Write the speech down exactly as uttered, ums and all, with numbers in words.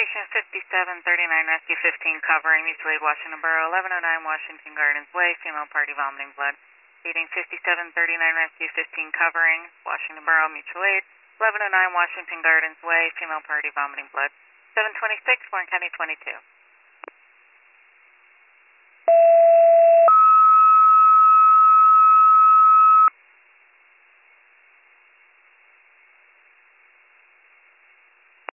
Station fifty-seven thirty-nine Rescue fifteen covering mutual aid Washington Borough, eleven oh nine Washington Gardens Way, female party vomiting blood. Reading fifty-seven thirty-nine Rescue fifteen covering Washington Borough mutual aid, eleven oh nine Washington Gardens Way, female party vomiting blood. seven twenty-six, Warren County twenty-two.